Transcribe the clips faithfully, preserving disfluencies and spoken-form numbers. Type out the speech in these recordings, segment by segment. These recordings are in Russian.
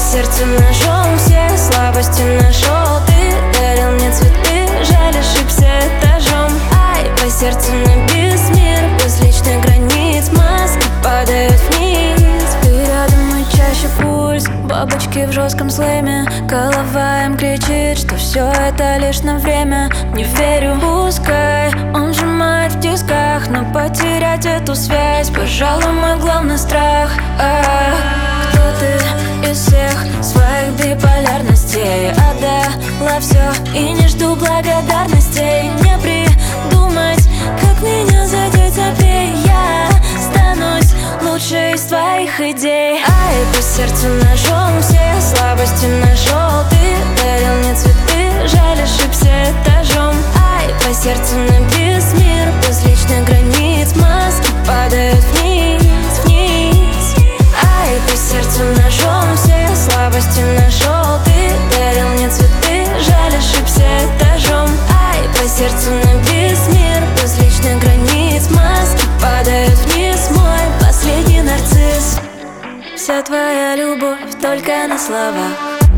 сердцу ножом все слабости нашел. Ты дарил мне цветы, жаль, ошибся этажом. Ай, по сердцу набис мир без личных границ. Маски падают вниз. Ты рядом, и чаще пульс. Бабочки в жестком слэме. Голова им кричит, что все это лишь на время. Не верю, пускай он сжимает в тисках, но потерять эту связь, пожалуй, мой главный страх. А, кто ты из всех своих биполярностей? Отдала все и не жду благодарностей. Не придумать, как меня задеть, забей. Я станусь лучшей из твоих идей. Ай, по сердцу ножом все слабости нашел. Ты дарил мне цветы, жаль, ошибся этажом. Ай, по сердцу набис мир без личных границ. Маски падают вниз, вниз. Ай, по сердцу ножом все слабости нашел. Ты дарил мне цветы, жаль, ошибся этажом. Ай, по сердцу набис мир без личных границ. Маски падают вниз, мой последний нарцисс. Вся твоя любовь только на словах.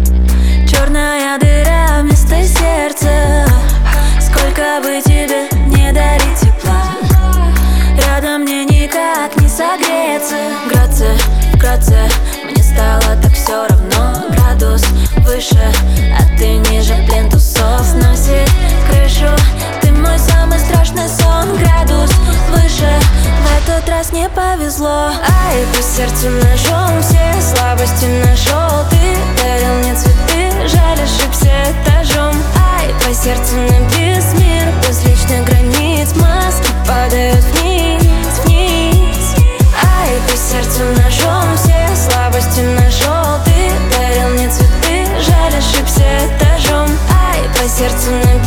Черная дыра вместо сердца. Сколько бы тебе не дарить тепла, рядом мне никак не согреться. Вкратце, вкратце, мне стало так все равно. Градус выше, а ты ниже, плинтусов сносит крышу. Ты мой самый страшный сон. Градус выше, в этот раз не повезло. Ай, по сердцу ножом все слабости нашел. Ты дарил мне цветы, жаль, ошибся этажом. Ай, по сердцу набис мир без личных границ. Маски падают вниз, вниз. Ай, по сердцу ножом все слабости нашел. Ты дарил мне цветы, жаль, ошибся этажом. Ай, по сердцу набис